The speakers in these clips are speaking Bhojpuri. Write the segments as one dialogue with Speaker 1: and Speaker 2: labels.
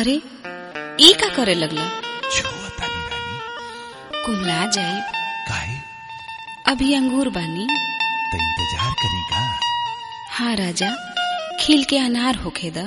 Speaker 1: अरे ई का करे लगला?
Speaker 2: छुअतानी रानी।
Speaker 1: कुमला जाई।
Speaker 2: काहे?
Speaker 1: अभी अंगूर बानी।
Speaker 2: त इंतजार करी का?
Speaker 1: हाँ राजा, खिल के अनार होखे दा।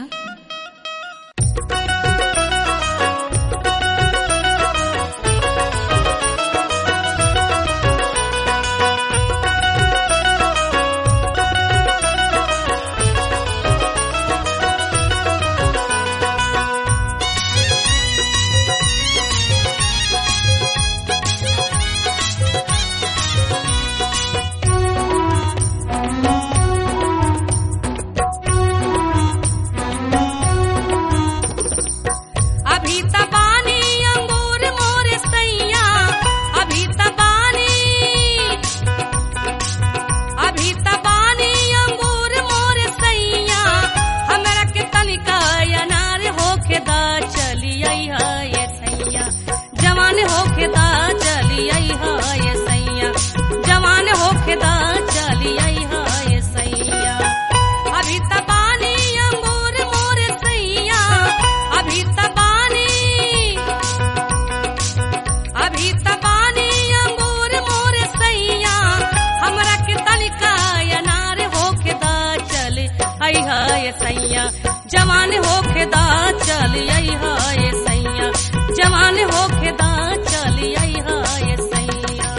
Speaker 3: जवान होके दा चल आई हाय सैया, जवान होके दा चल आई हाय सैया।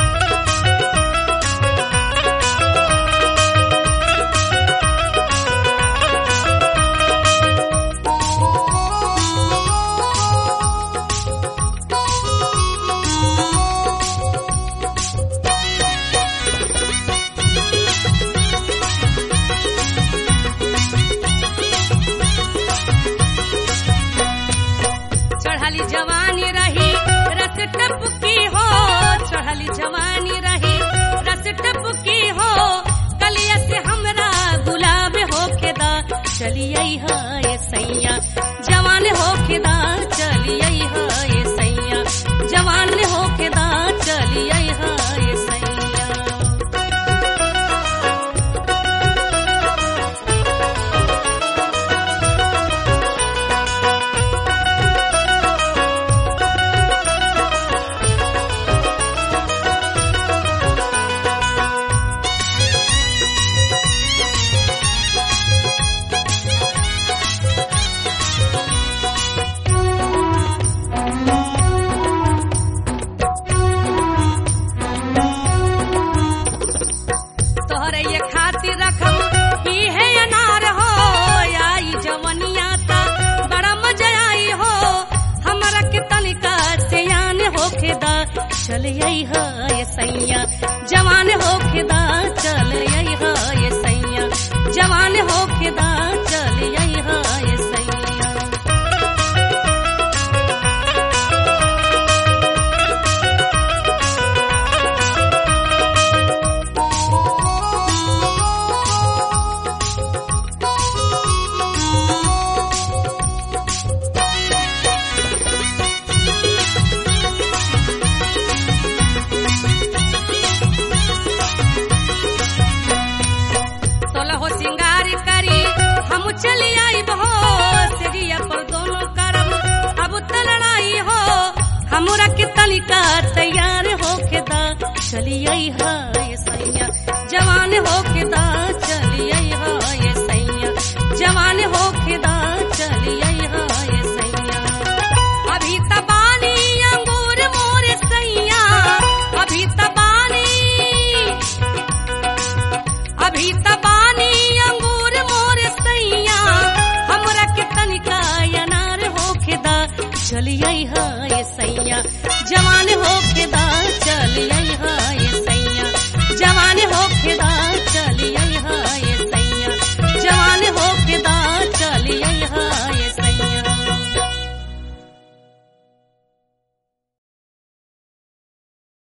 Speaker 3: जवानी रही रस टपकी हो, चढ़ली जवानी रही रस टपकी हो, कलिया से हमरा गुलाब होके दा चलिए हाय सैया, जवान होके दा चलिए हाय सैया, जवान होके दा चलिए हाय सैया। चल आई हाय सैया, जवान होके दा चल आई हाय सैया, जवान होके दा चल आई हाय सैया। चली आई बहो सिरिया पर दोनों करम अब तलड़ाई हो, हमरा के तनिका तैयार होके दा चली आई हाय सैया, जवान होके दा चली आई हाय सैया, जवान होके दा चली आई हाय सैया। अभी तबानी अंगूर मोरे सैया, अभी तबानी अभी तबानी अंगूर मोरे सैया, हमरा के तनिका अनार होके दा चली आई हाय सैया, जवान होके दा चली आई हाय सैया, जवान होके दा